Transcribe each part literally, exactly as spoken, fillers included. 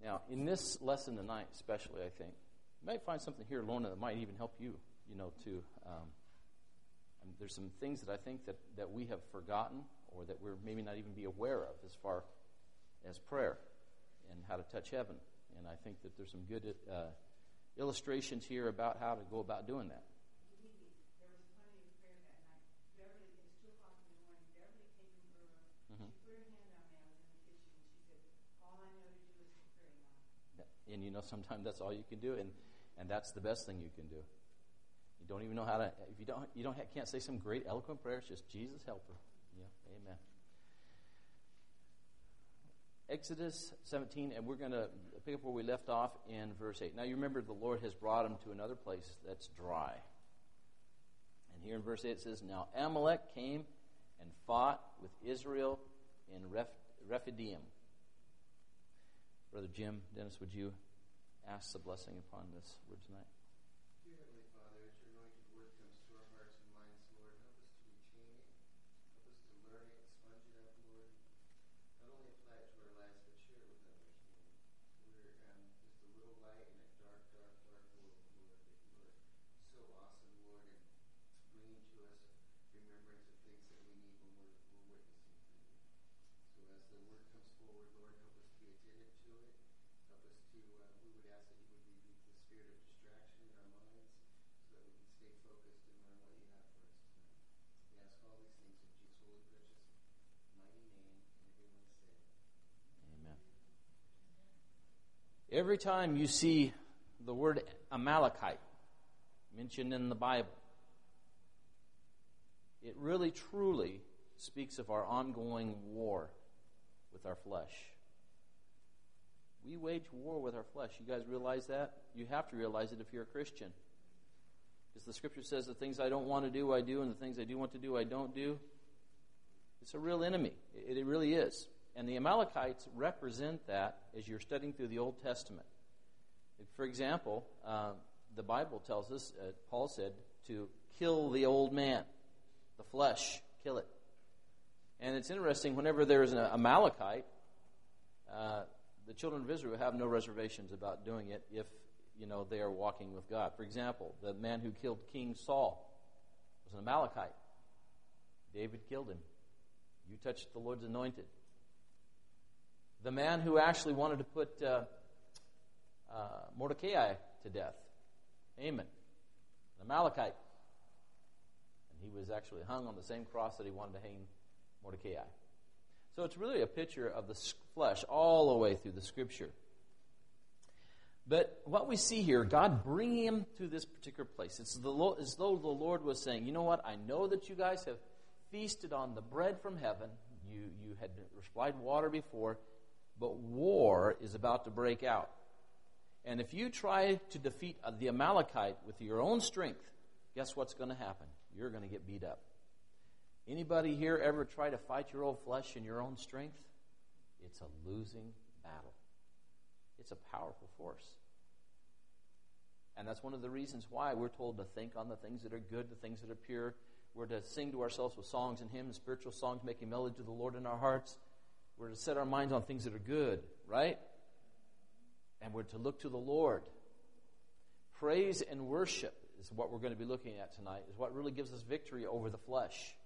Now, in this lesson tonight, especially, I think, you might find something here, Lorna, that might even help you, you know, to, um, and there's some things that I think that, that we have forgotten or that we're maybe not even be aware of as far as prayer and how to touch heaven. And I think that there's some good uh, illustrations here about how to go about doing that. There was plenty of prayer that night. Beverly, it's two o'clock in the morning. Beverly came from her room. Mm-hmm. She put her hand on me. I was in the kitchen, and she said, "All I know to do is to pray now." And you know, sometimes that's all you can do, and, and that's the best thing you can do. You don't even know how to. If you don't, you don't have, can't say some great eloquent prayer. It's just Jesus help her. Yeah, amen. Exodus seventeen, and we're going to pick up where we left off in verse eight. Now, you remember the Lord has brought him to another place that's dry. And here in verse eight it says, "Now Amalek came and fought with Israel in Reph- Rephidim." Brother Jim, Dennis, would you ask the blessing upon this word tonight? Dear Heavenly Father, as your anointed word comes to our hearts and minds, Lord, help us to retain it. Help us to learn it, sponge it up, Lord. Not only apply it to our lives, but share it with others, Lord. We're um, just a little light in a dark, dark, dark world, Lord. But you are so awesome, Lord, and bringing to us remembrance of things that we need when we're, we're witnessing to you. So as the word comes forward, Lord, help us to be attentive to it. Help us to, uh, we would ask that you would rebuke the spirit of distraction in our minds so that we can stay focused and learn what you have for us tonight. We ask all these things in Jesus' holy, precious, mighty name, and everyone said, Amen. Every time you see the word Amalekite mentioned in the Bible, it really truly speaks of our ongoing war with our flesh. We wage war with our flesh. You guys realize that? You have to realize it if you're a Christian. Because the Scripture says the things I don't want to do, I do, and the things I do want to do, I don't do. It's a real enemy. It, it really is. And the Amalekites represent that as you're studying through the Old Testament. For example, uh, the Bible tells us, uh, Paul said, to kill the old man, the flesh, kill it. And it's interesting, whenever there is an Amalekite, uh, the children of Israel have no reservations about doing it if, you know, they are walking with God. For example, the man who killed King Saul was an Amalekite. David killed him. You touched the Lord's anointed. The man who actually wanted to put uh, uh, Mordecai to death, Haman, an Amalekite. And he was actually hung on the same cross that he wanted to hang Mordecai. So it's really a picture of the flesh all the way through the Scripture. But what we see here, God bringing him to this particular place, it's the, as though the Lord was saying, you know what, I know that you guys have feasted on the bread from heaven. You, you had supplied water before, but war is about to break out. And if you try to defeat the Amalekite with your own strength, guess what's going to happen? You're going to get beat up. Anybody here ever try to fight your old flesh in your own strength? It's a losing battle. It's a powerful force. And that's one of the reasons why we're told to think on the things that are good, the things that are pure. We're to sing to ourselves with songs and hymns, spiritual songs, making melody to the Lord in our hearts. We're to set our minds on things that are good, right? And we're to look to the Lord. Praise and worship is what we're going to be looking at tonight, is what really gives us victory over the flesh.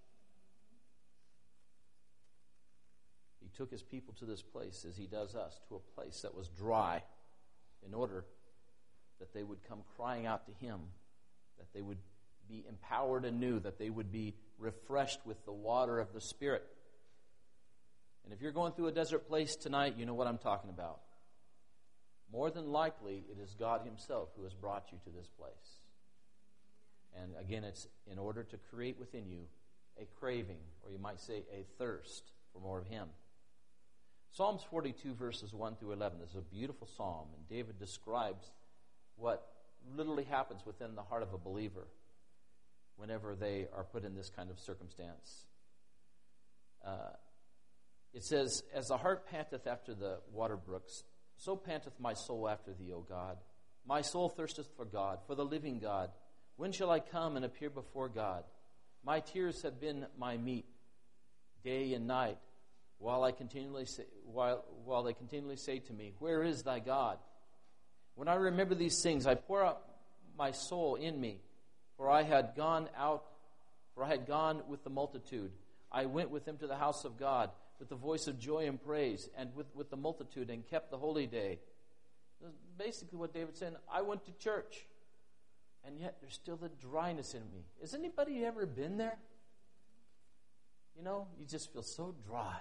He took his people to this place, as he does us, to a place that was dry, in order that they would come crying out to him, that they would be empowered anew, that they would be refreshed with the water of the Spirit. And if you're going through a desert place tonight, you know what I'm talking about. More than likely, it is God himself who has brought you to this place. And again, it's in order to create within you a craving, or you might say a thirst for more of him. Psalms forty-two, verses one through eleven is a beautiful psalm, and David describes what literally happens within the heart of a believer whenever they are put in this kind of circumstance. Uh, it says, "As the hart panteth after the water brooks, so panteth my soul after thee, O God. My soul thirsteth for God, for the living God. When shall I come and appear before God? My tears have been my meat day and night, while I continually say, while while they continually say to me, where is thy God? When I remember these things, I pour out my soul in me, for I had gone out, for I had gone with the multitude. I went with them to the house of God with the voice of joy and praise, and with, with the multitude, and kept the holy day. That's basically what David's saying. I went to church, and yet there's still the dryness in me. Has anybody ever been there? You know, you just feel so dry.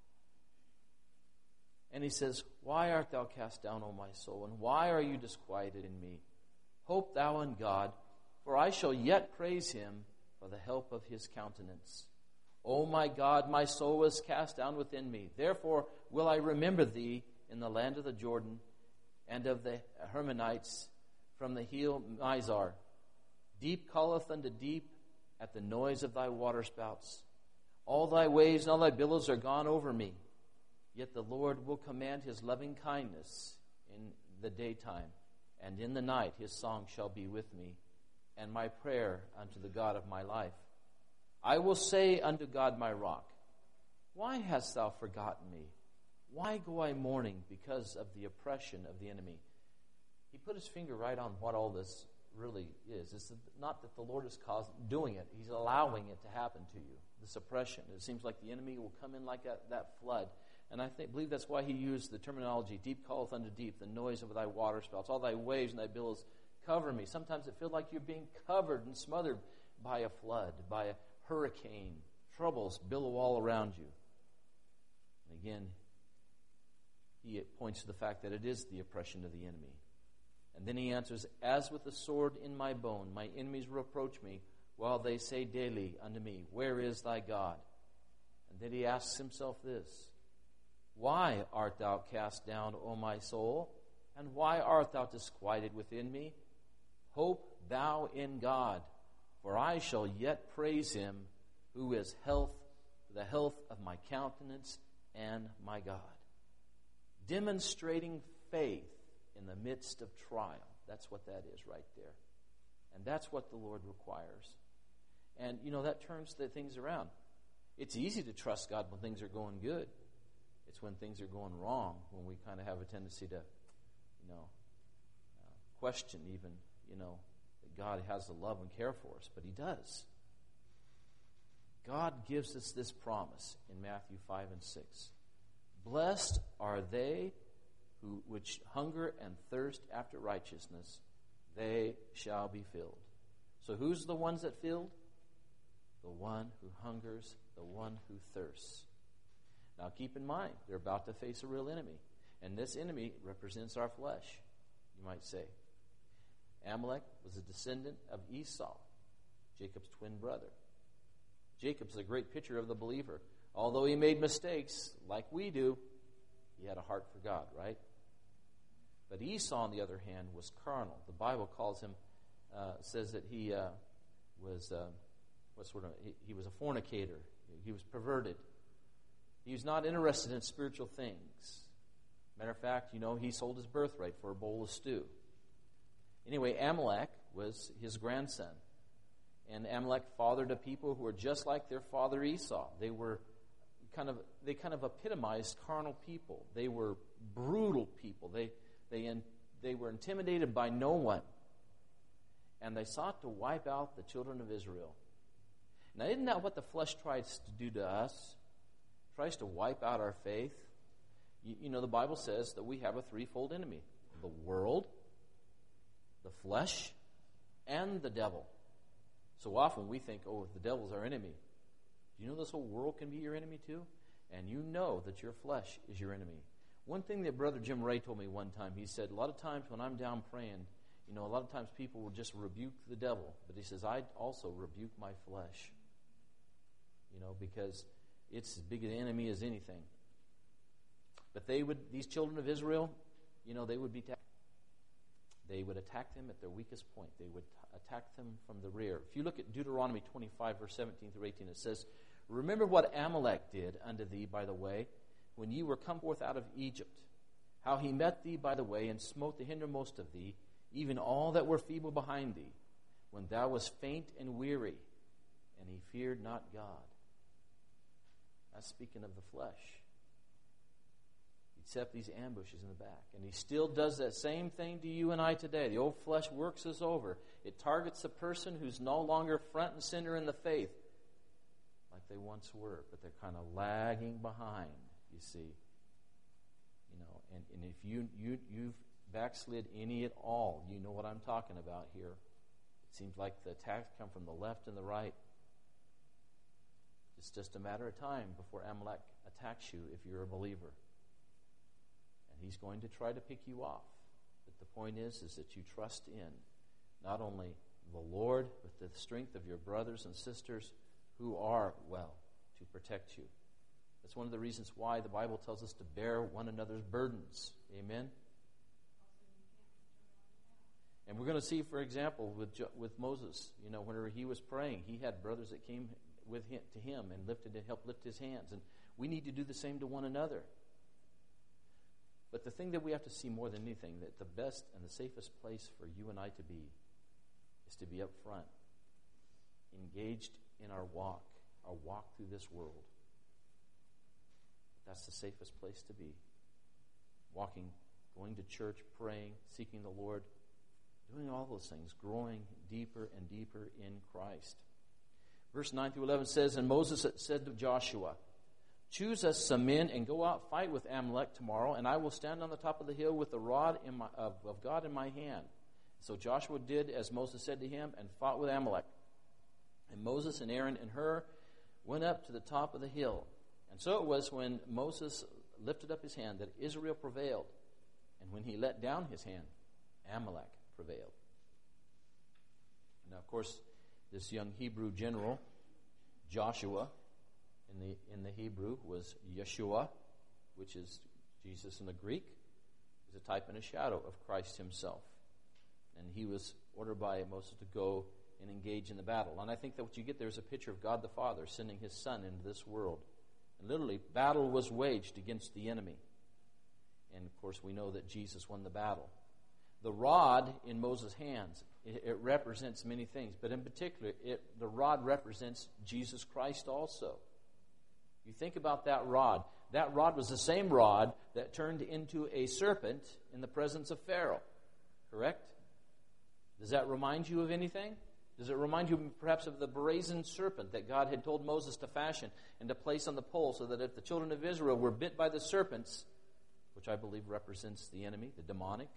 And he says, why art thou cast down, O my soul, and why are you disquieted in me? Hope thou in God, for I shall yet praise him for the help of his countenance. O my God, my soul is cast down within me. Therefore will I remember thee in the land of the Jordan, and of the Hermonites from the hill Mizar. Deep calleth unto deep at the noise of thy waterspouts. All thy waves and all thy billows are gone over me. Yet the Lord will command his loving kindness in the daytime, and in the night his song shall be with me, and my prayer unto the God of my life. I will say unto God my rock, why hast thou forgotten me? Why go I mourning because of the oppression of the enemy? He put his finger right on what all this really is. It's not that the Lord is causing, doing it. He's allowing it to happen to you, this oppression. It seems like the enemy will come in like that, that flood. And I think, believe that's why he used the terminology, deep calleth unto deep, the noise of thy waterspouts. All thy waves and thy billows cover me. Sometimes it feels like you're being covered and smothered by a flood, by a hurricane. Troubles billow all around you. And again, he points to the fact that it is the oppression of the enemy. And then he answers, as with a sword in my bone, my enemies reproach me, while they say daily unto me, where is thy God? And then he asks himself this, why art thou cast down, O my soul? And why art thou disquieted within me? Hope thou in God, for I shall yet praise him, who is health, the health of my countenance and my God. Demonstrating faith in the midst of trial. That's what that is right there. And that's what the Lord requires. And, you know, that turns the things around. It's easy to trust God when things are going good. It's when things are going wrong, when we kind of have a tendency to, you know, uh, question even, you know, that God has the love and care for us. But he does. God gives us this promise in Matthew five and six. Blessed are they who which hunger and thirst after righteousness, they shall be filled. So who's the ones that filled? The one who hungers, the one who thirsts. Now keep in mind, they're about to face a real enemy. And this enemy represents our flesh, you might say. Amalek was a descendant of Esau, Jacob's twin brother. Jacob's a great picture of the believer. Although he made mistakes, like we do, he had a heart for God, right? But Esau, on the other hand, was carnal. The Bible calls him, uh, says that he uh, was, uh, what sort of, he, he was a fornicator. He was perverted. He was not interested in spiritual things. Matter of fact, you know, he sold his birthright for a bowl of stew. Anyway, Amalek was his grandson. And Amalek fathered a people who were just like their father Esau. They were kind of, they kind of epitomized carnal people. They were brutal people. They, they, in, they were intimidated by no one. And they sought to wipe out the children of Israel. Now, isn't that what the flesh tries to do to us? It tries to wipe out our faith. You, you know, the Bible says that we have a threefold enemy. The world, the flesh, and the devil. So often we think, oh, the devil's our enemy. Do you know this whole world can be your enemy too? And you know that your flesh is your enemy. One thing that Brother Jim Ray told me one time, he said, a lot of times when I'm down praying, you know, a lot of times people will just rebuke the devil. But he says, I also rebuke my flesh. You know, because it's as big an enemy as anything. But they would, these children of Israel, you know, they would be attacked. They would attack them at their weakest point. They would t- attack them from the rear. If you look at Deuteronomy twenty-five, verse seventeen through eighteen, it says, remember what Amalek did unto thee by the way, when ye were come forth out of Egypt, how he met thee by the way, and smote the hindermost of thee, even all that were feeble behind thee, when thou wast faint and weary, and he feared not God. That's speaking of the flesh. set up these ambushes in the back. And he still does that same thing to you and I today. The old flesh works us over. It targets a person who's no longer front and center in the faith like they once were, but they're kind of lagging behind, you see. You know, and, and if you, you, you've backslid any at all, you know what I'm talking about here. It seems like the attacks come from the left and the right. It's just a matter of time before Amalek attacks you if you're a believer. And he's going to try to pick you off. But the point is, is that you trust in not only the Lord, but the strength of your brothers and sisters who are well to protect you. That's one of the reasons why the Bible tells us to bear one another's burdens. Amen? And we're going to see, for example, with Jo- with Moses, you know, whenever he was praying, he had brothers that came with him, to him and lifted and helped lift his hands. And we need to do the same to one another. But the thing that we have to see more than anything, that the best and the safest place for you and I to be is to be up front, engaged in our walk, our walk through this world. That's the safest place to be. Walking, going to church, praying, seeking the Lord, doing all those things, growing deeper and deeper in Christ. Verse nine through eleven says, And Moses said to Joshua, Choose us some men and go out, fight with Amalek tomorrow, and I will stand on the top of the hill with the rod in my, of, of God in my hand. So Joshua did as Moses said to him and fought with Amalek. And Moses and Aaron and Hur went up to the top of the hill. And so it was when Moses lifted up his hand that Israel prevailed. And when he let down his hand, Amalek prevailed. Now, of course, this young Hebrew general, Joshua, in the in the Hebrew was Yeshua, which is Jesus in the Greek, is a type and a shadow of Christ himself. And he was ordered by Moses to go and engage in the battle. And I think that what you get there is a picture of God the Father sending his Son into this world. And literally, battle was waged against the enemy. And of course, we know that Jesus won the battle. The rod in Moses' hands, it, it represents many things. But in particular, it, the rod represents Jesus Christ also. You think about that rod. That rod was the same rod that turned into a serpent in the presence of Pharaoh. Correct? Does that remind you of anything? Does it remind you perhaps of the brazen serpent that God had told Moses to fashion and to place on the pole so that if the children of Israel were bit by the serpents, which I believe represents the enemy, the demonic,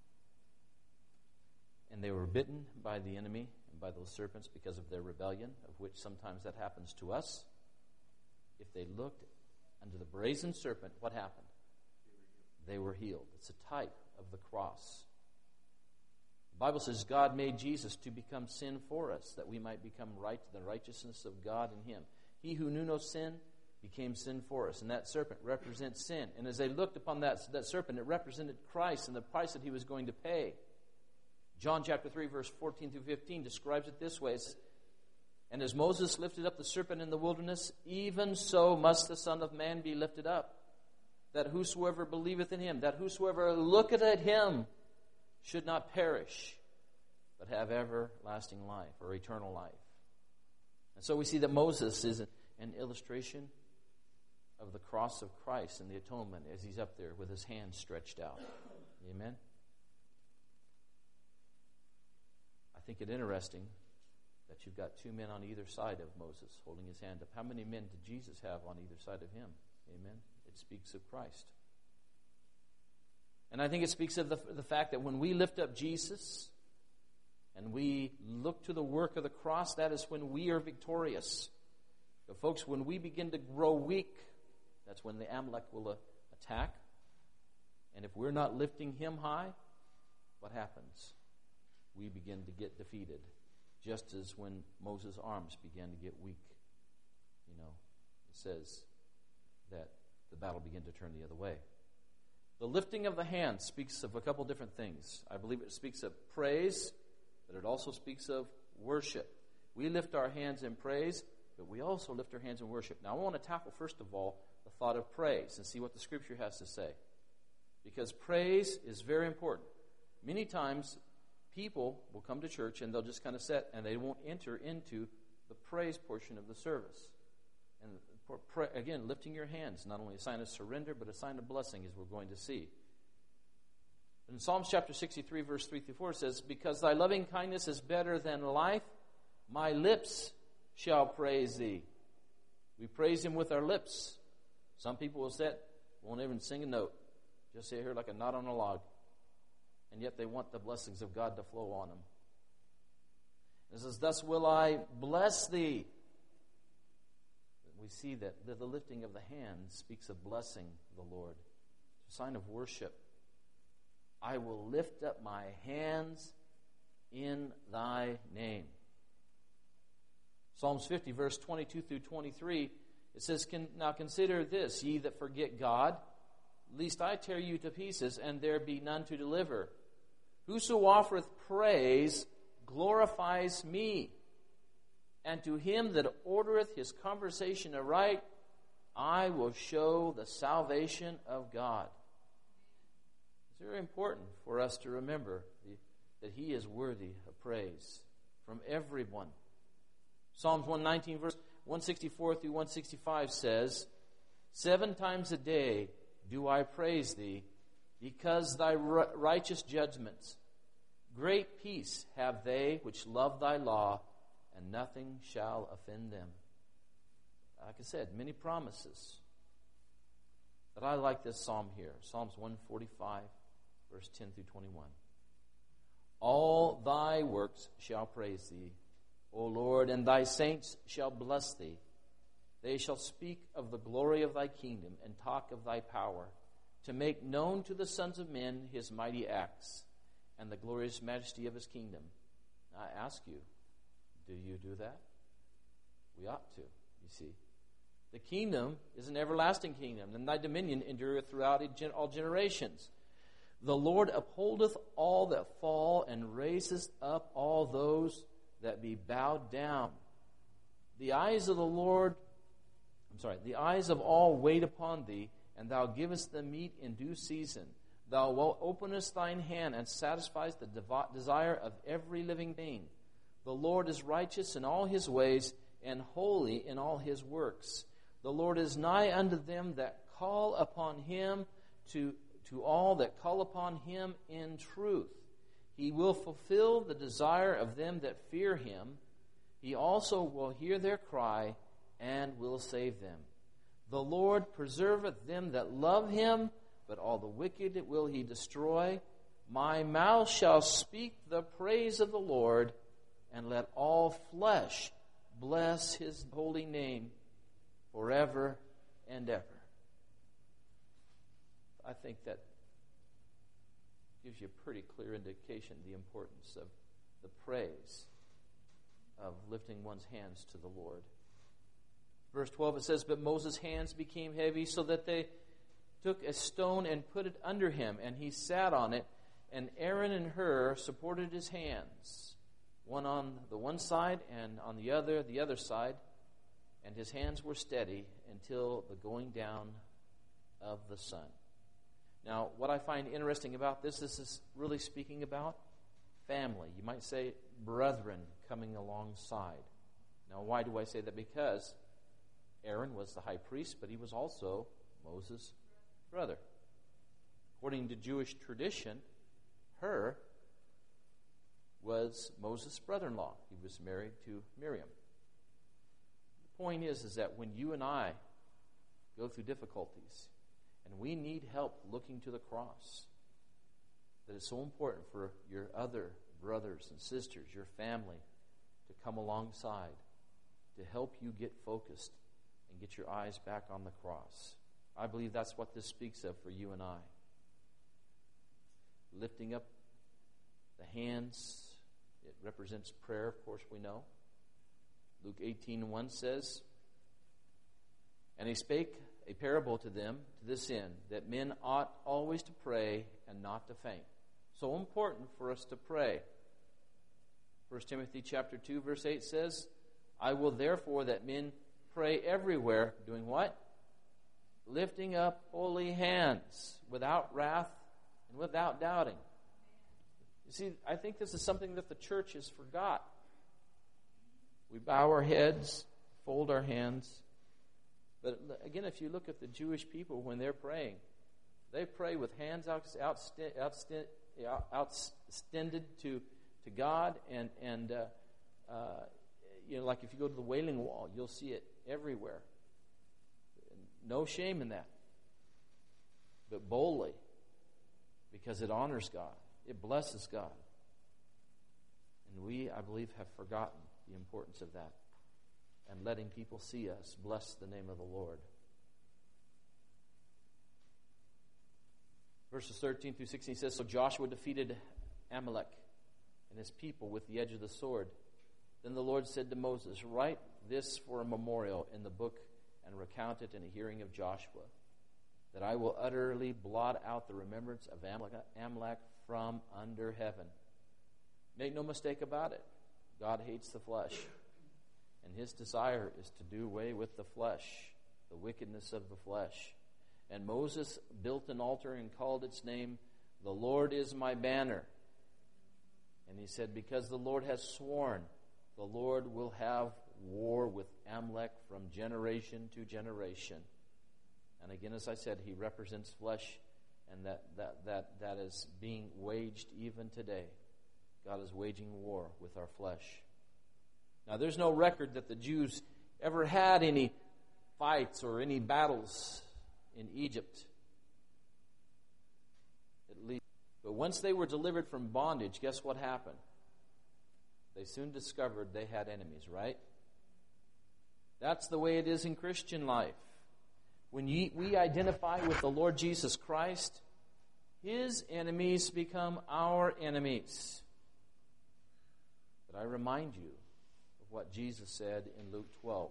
and they were bitten by the enemy and by those serpents because of their rebellion, of which sometimes that happens to us, if they looked under the brazen serpent, what happened? They were healed. It's a type of the cross. The Bible says God made Jesus to become sin for us, that we might become right to the righteousness of God in him. He who knew no sin became sin for us. And that serpent represents sin. And as they looked upon that, that serpent, it represented Christ and the price that he was going to pay. John chapter three, verse fourteen through fifteen describes it this way. It's, And as Moses lifted up the serpent in the wilderness, even so must the Son of Man be lifted up, that whosoever believeth in him, that whosoever looketh at him, should not perish, but have everlasting life, or eternal life. And so we see that Moses is an illustration of the cross of Christ and the atonement as he's up there with his hands stretched out. Amen? I think it interesting that you've got two men on either side of Moses holding his hand up. How many men did Jesus have on either side of him? Amen? It speaks of Christ. And I think it speaks of the, the fact that when we lift up Jesus and we look to the work of the cross, that is when we are victorious. But folks, when we begin to grow weak, that's when the Amalek will uh, attack. And if we're not lifting him high, what happens? We begin to get defeated. Just as when Moses' arms began to get weak. You know, it says that the battle began to turn the other way. The lifting of the hands speaks of a couple different things. I believe it speaks of praise, but it also speaks of worship. We lift our hands in praise, but we also lift our hands in worship. Now, I want to tackle, first of all, the thought of praise and see what the Scripture has to say. Because praise is very important. Many times, people will come to church and they'll just kind of sit and they won't enter into the praise portion of the service. And for pray, again, lifting your hands, not only a sign of surrender, but a sign of blessing, as we're going to see. In Psalms chapter sixty-three, verse three through four, it says, because thy loving kindness is better than life, my lips shall praise thee. We praise him with our lips. Some people will sit, won't even sing a note. Just sit here like a knot on a log. And yet they want the blessings of God to flow on them. It says, thus will I bless thee. We see that the lifting of the hands speaks of blessing the Lord. It's a sign of worship. I will lift up my hands in thy name. Psalms fifty, verse twenty-two through twenty-three, it says, now consider this, ye that forget God, lest I tear you to pieces, and there be none to deliver. Whoso offereth praise glorifies me, and to him that ordereth his conversation aright, I will show the salvation of God. It's very important for us to remember the, that he is worthy of praise from everyone. Psalms one nineteen, verse one sixty-four through one sixty-five says, seven times a day do I praise thee, because thy righteous judgments. Great peace have they which love thy law, and nothing shall offend them. Like I said, many promises. But I like this psalm here, Psalms one forty-five, verse ten through twenty-one. All thy works shall praise thee, O Lord, and thy saints shall bless thee. They shall speak of the glory of thy kingdom and talk of thy power, to make known to the sons of men his mighty acts and the glorious majesty of his kingdom. I ask you, do you do that? We ought to, you see. The kingdom is an everlasting kingdom, and thy dominion endureth throughout all generations. The Lord upholdeth all that fall, and raiseth up all those that be bowed down. The eyes of the Lord, I'm sorry, the eyes of all wait upon thee, and thou givest them meat in due season. Thou openest thine hand and satisfiest the desire of every living being. The Lord is righteous in all his ways, and holy in all his works. The Lord is nigh unto them that call upon him, to, to all that call upon him in truth. He will fulfill the desire of them that fear him. He also will hear their cry and will save them. The Lord preserveth them that love him, but all the wicked will he destroy. My mouth shall speak the praise of the Lord, and let all flesh bless his holy name forever and ever. I think that gives you a pretty clear indication of the importance of the praise of lifting one's hands to the Lord. Verse twelve, it says, but Moses' hands became heavy, so that they took a stone and put it under him, and he sat on it, and Aaron and Hur supported his hands, one on the one side and on the other, the other side, and his hands were steady until the going down of the sun. Now, what I find interesting about this, this is really speaking about family. You might say brethren coming alongside. Now, why do I say that? Because Aaron was the high priest, but he was also Moses' brother. According to Jewish tradition, Hur was Moses' brother-in-law. He was married to Miriam. The point is, is that when you and I go through difficulties, and we need help looking to the cross, that it's so important for your other brothers and sisters, your family, to come alongside to help you get focused and get your eyes back on the cross. I believe that's what this speaks of for you and I. Lifting up the hands, it represents prayer, of course we know. Luke eighteen one says, and he spake a parable to them to this end, that men ought always to pray and not to faint. So important for us to pray. First Timothy chapter two, verse eight says, I will therefore that men pray everywhere, doing what? Lifting up holy hands, without wrath and without doubting. You see, I think this is something that the church has forgot. We bow our heads, fold our hands, But again, if you look at the Jewish people when they're praying, they pray with hands out, outst- outst- outstended to to God, and and uh, uh, you know, like if you go to the Wailing Wall, you'll see it everywhere. No shame in that, but boldly, because it honors God, it blesses God, and we, I believe, have forgotten the importance of that, and letting people see us bless the name of the Lord. Verses thirteen through sixteen says, "So Joshua defeated Amalek and his people with the edge of the sword. Then the Lord said to Moses, 'Write this for a memorial in the book and recount it in the hearing of Joshua, that I will utterly blot out the remembrance of Amalek from under heaven.'" Make no mistake about it. God hates the flesh, and his desire is to do away with the flesh, the wickedness of the flesh. And Moses built an altar and called its name, "The Lord is my banner." And he said, "Because the Lord has sworn, the Lord will have war with Amalek from generation to generation." And again, as I said, he represents flesh, and that, that, that, that is being waged even today. God is waging war with our flesh. Now, there's no record that the Jews ever had any fights or any battles in Egypt, at least. But once they were delivered from bondage, guess what happened? They soon discovered they had enemies, right? That's the way it is in Christian life. When ye, we identify with the Lord Jesus Christ, his enemies become our enemies. But I remind you of what Jesus said in Luke twelve,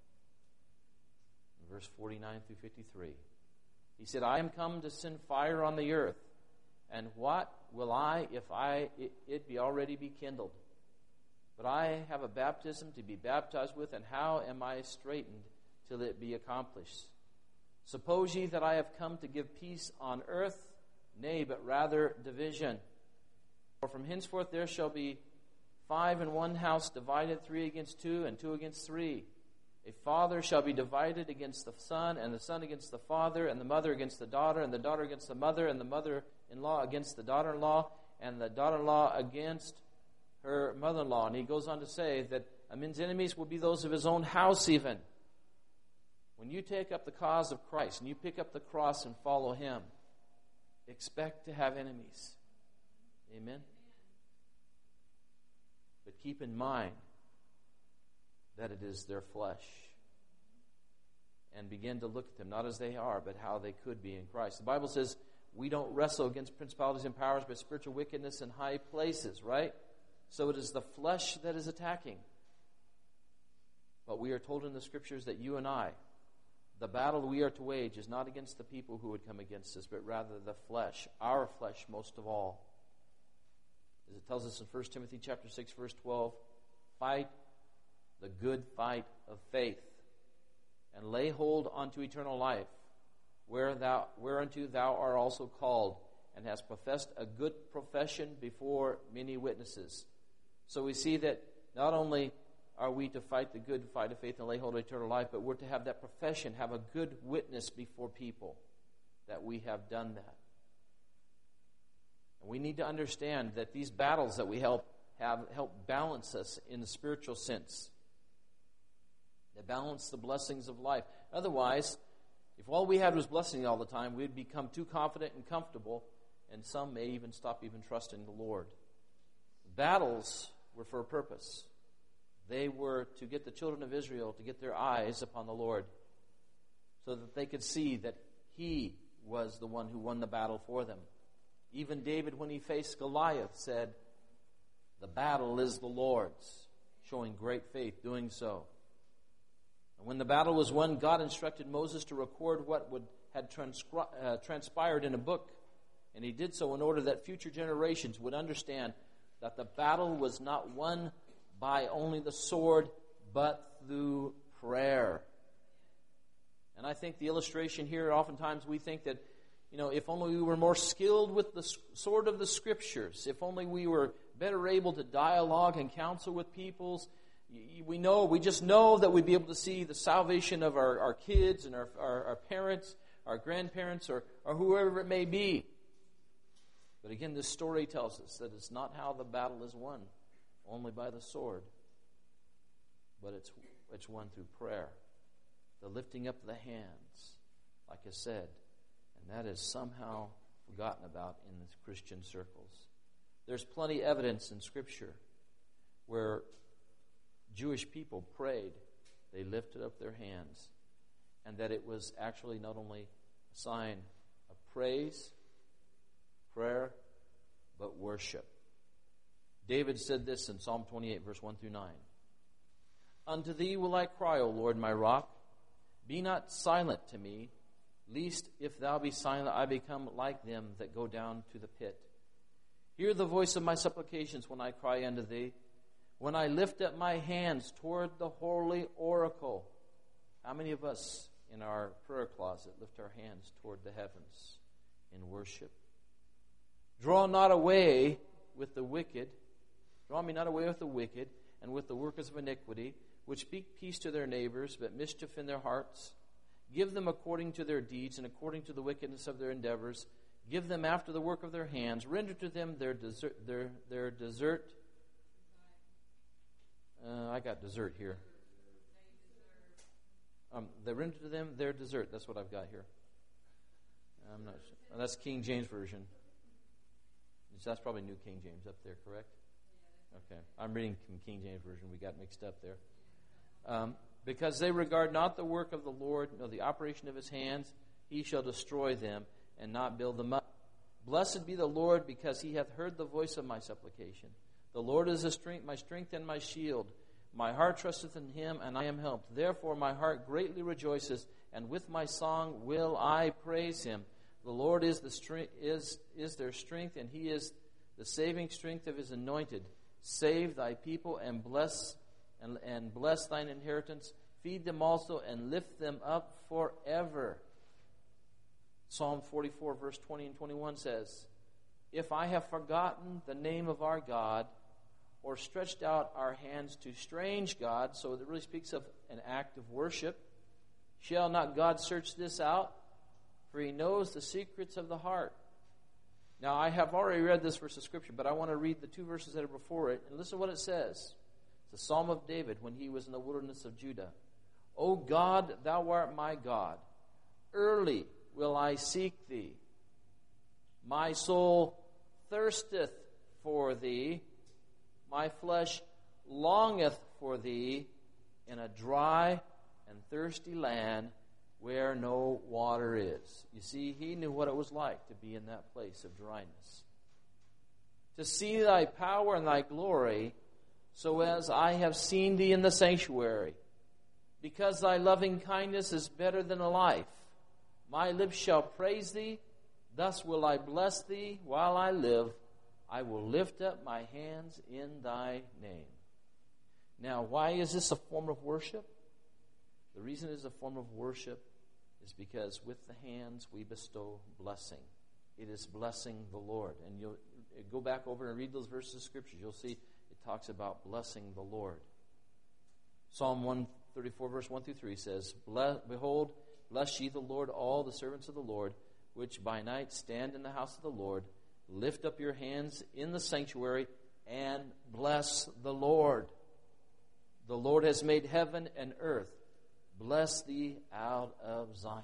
verse forty-nine through fifty-three. He said, "I am come to send fire on the earth, and what will I if I it, it be already be kindled? But I have a baptism to be baptized with, and how am I straitened till it be accomplished? Suppose ye that I have come to give peace on earth? Nay, but rather division. For from henceforth there shall be five in one house divided, three against two, and two against three. A father shall be divided against the son, and the son against the father, and the mother against the daughter, and the daughter against the mother, and the mother-in-law against the daughter-in-law, and the daughter-in-law against her mother-in-law." And he goes on to say that a man's enemies will be those of his own house even. When you take up the cause of Christ, and you pick up the cross and follow him, expect to have enemies. Amen? But keep in mind that it is their flesh. And begin to look at them, not as they are, but how they could be in Christ. The Bible says we don't wrestle against principalities and powers, but spiritual wickedness in high places, right? So it is the flesh that is attacking. But we are told in the Scriptures that you and I, the battle we are to wage is not against the people who would come against us, but rather the flesh, our flesh most of all. As it tells us in First Timothy chapter six, verse twelve, "Fight the good fight of faith, and lay hold unto eternal life, where thou, whereunto thou art also called, and hast professed a good profession before many witnesses." So we see that not only are we to fight the good fight of faith and lay hold of eternal life, but we're to have that profession, have a good witness before people that we have done that. And we need to understand that these battles that we help have help balance us in the spiritual sense. They balance the blessings of life. Otherwise, if all we had was blessing all the time, we'd become too confident and comfortable, and some may even stop even trusting the Lord. Battles were for a purpose. They were to get the children of Israel to get their eyes upon the Lord, so that they could see that he was the one who won the battle for them. Even David, when he faced Goliath, said, "The battle is the Lord's," showing great faith doing so. And when the battle was won, God instructed Moses to record what would had transcri- uh, transpired in a book. And he did so in order that future generations would understand that the battle was not won by only the sword, but through prayer. And I think the illustration here, oftentimes we think that, you know, if only we were more skilled with the sword of the Scriptures, if only we were better able to dialogue and counsel with peoples, We know, we just know that we'd be able to see the salvation of our, our kids and our, our, our parents, our grandparents, or, or whoever it may be. But again, this story tells us that it's not how the battle is won, only by the sword, but it's it's won through prayer, the lifting up of the hands, like I said, and that is somehow forgotten about in the Christian circles. There's plenty of evidence in Scripture where Jewish people prayed, they lifted up their hands, and that it was actually not only a sign of praise, prayer, but worship. David said this in Psalm twenty-eight, verse one through nine. Unto thee will I cry, O Lord, my rock. Be not silent to me, lest if thou be silent, I become like them that go down to the pit. Hear the voice of my supplications when I cry unto thee, when I lift up my hands toward the holy oracle. How many of us in our prayer closet lift our hands toward the heavens in worship? Draw not away with the wicked, draw me not away with the wicked, and with the workers of iniquity, which speak peace to their neighbors, but mischief in their hearts. Give them according to their deeds, and according to the wickedness of their endeavors. Give them after the work of their hands. Render to them their desert. Their, their desert. Uh, I got dessert here. Um, they render to them their desert. That's what I've got here. I'm not sure. Oh, that's King James Version. That's probably New King James up there, correct? Okay. I'm reading from King James Version. We got mixed up there. Um, because they regard not the work of the Lord, nor the operation of his hands, he shall destroy them and not build them up. Blessed be the Lord, because he hath heard the voice of my supplication. The Lord is a strength, my strength and my shield. My heart trusteth in him, and I am helped. Therefore my heart greatly rejoices, and with my song will I praise him. The Lord is the strength, is is their strength, and he is the saving strength of his anointed. Save thy people and bless and, and bless thine inheritance. Feed them also and lift them up forever. Psalm forty-four, verse twenty and twenty-one says, If I have forgotten the name of our God, or stretched out our hands to strange gods, so it really speaks of an act of worship, shall not God search this out? For he knows the secrets of the heart. Now, I have already read this verse of Scripture, but I want to read the two verses that are before it. And listen to what it says. It's a Psalm of David when he was in the wilderness of Judah. O God, thou art my God. Early will I seek thee. My soul thirsteth for thee. My flesh longeth for thee in a dry and thirsty land where no water is. You see, he knew what it was like to be in that place of dryness. To see thy power and thy glory, so as I have seen thee in the sanctuary. Because thy loving kindness is better than a life. My lips shall praise thee. Thus will I bless thee while I live. I will lift up my hands in thy name. Now, why is this a form of worship? The reason it is a form of worship is because with the hands we bestow blessing. It is blessing the Lord. And you'll go back over and read those verses of Scripture. You'll see it talks about blessing the Lord. Psalm one thirty-four, verse one through three says, Behold, bless ye the Lord, all the servants of the Lord, which by night stand in the house of the Lord. Lift up your hands in the sanctuary and bless the Lord. The Lord has made heaven and earth. Bless thee out of Zion.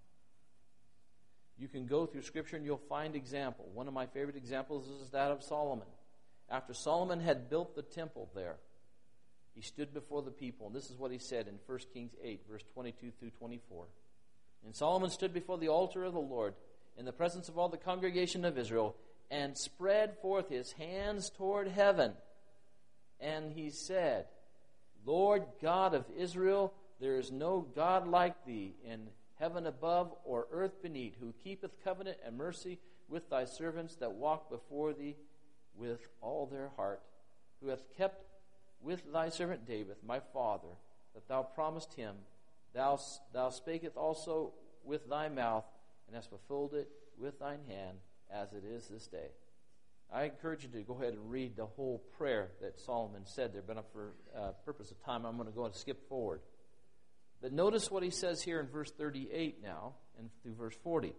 You can go through Scripture and you'll find example. One of my favorite examples is that of Solomon. After Solomon had built the temple there, he stood before the people, and this is what he said in First Kings eight, verse twenty-two through twenty-four. And Solomon stood before the altar of the Lord in the presence of all the congregation of Israel, and spread forth his hands toward heaven. And he said, Lord God of Israel, there is no God like thee in heaven above or earth beneath, who keepeth covenant and mercy with thy servants that walk before thee with all their heart, who hath kept with thy servant David, my father, that thou promised him. Thou, thou spakest also with thy mouth, and hast fulfilled it with thine hand, as it is this day. I encourage you to go ahead and read the whole prayer that Solomon said there, but for uh, purpose of time, I'm going to go and skip forward. But notice what he says here in verse thirty-eight now and through verse forty.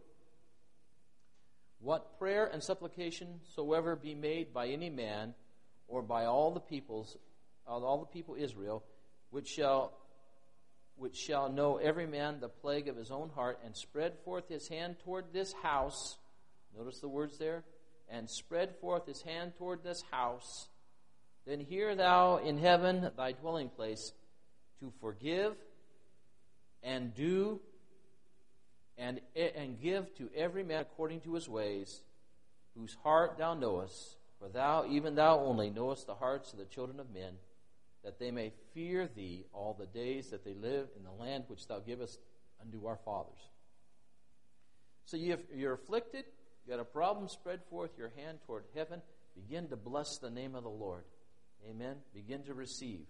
What prayer and supplication soever be made by any man or by all the peoples, all the people Israel, which shall which shall know every man the plague of his own heart, and spread forth his hand toward this house. Notice the words there. And spread forth his hand toward this house. Then hear thou in heaven thy dwelling place, to forgive and do and, and give to every man according to his ways, whose heart thou knowest. For thou, even thou only, knowest the hearts of the children of men, that they may fear thee all the days that they live in the land which thou givest unto our fathers. So you have, you're afflicted, you got a problem, spread forth your hand toward heaven, begin to bless the name of the Lord. Amen. Begin to receive.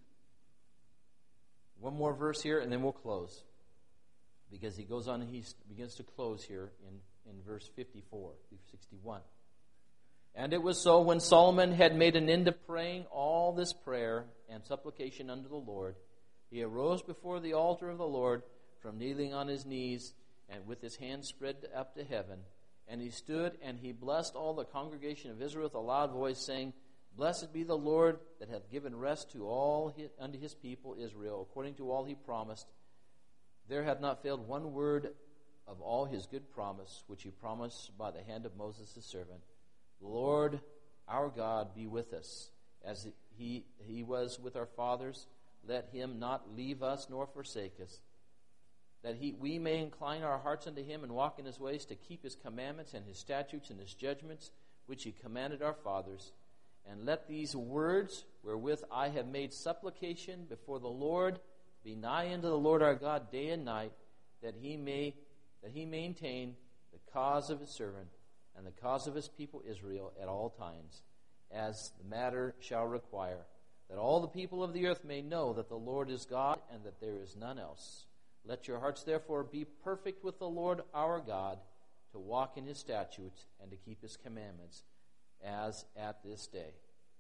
One more verse here and then we'll close. Because he goes on and he begins to close here in, in verse fifty-four through sixty-one. And it was so, when Solomon had made an end of praying all this prayer and supplication unto the Lord, he arose before the altar of the Lord from kneeling on his knees and with his hands spread up to heaven. And he stood and he blessed all the congregation of Israel with a loud voice, saying, Blessed be the Lord that hath given rest to all his, unto his people Israel, according to all he promised. There hath not failed one word of all his good promise, which he promised by the hand of Moses his servant. The Lord our God be with us, as he, he was with our fathers. Let him not leave us nor forsake us, that he, we may incline our hearts unto him and walk in his ways, to keep his commandments and his statutes and his judgments, which he commanded our fathers. And let these words, wherewith I have made supplication before the Lord, be nigh unto the Lord our God day and night, that he may that he maintain the cause of his servant and the cause of his people Israel at all times, as the matter shall require, that all the people of the earth may know that the Lord is God, and that there is none else. Let your hearts therefore be perfect with the Lord our God, to walk in his statutes and to keep his commandments, as at this day.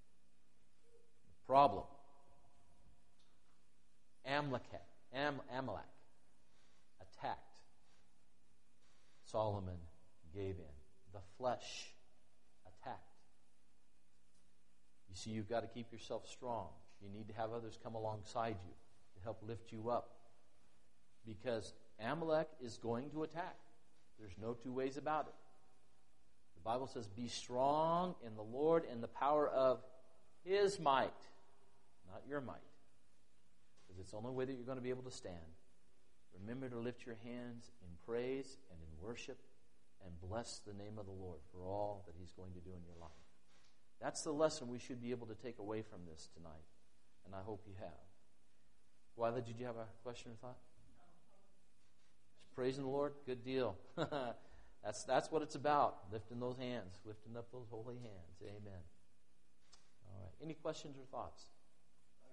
The problem. Amalek, Am, Amalek attacked. Solomon gave in. The flesh attacked. You see, you've got to keep yourself strong. You need to have others come alongside you to help lift you up. Because Amalek is going to attack. There's no two ways about it. The Bible says, be strong in the Lord and the power of his might, not your might. Because it's the only way that you're going to be able to stand. Remember to lift your hands in praise and in worship and bless the name of the Lord for all that he's going to do in your life. That's the lesson we should be able to take away from this tonight. And I hope you have. Wyla, did you have a question or thought? Just praising the Lord? Good deal. that's that's what it's about. Lifting those hands. Lifting up those holy hands. Amen. All right. Any questions or thoughts?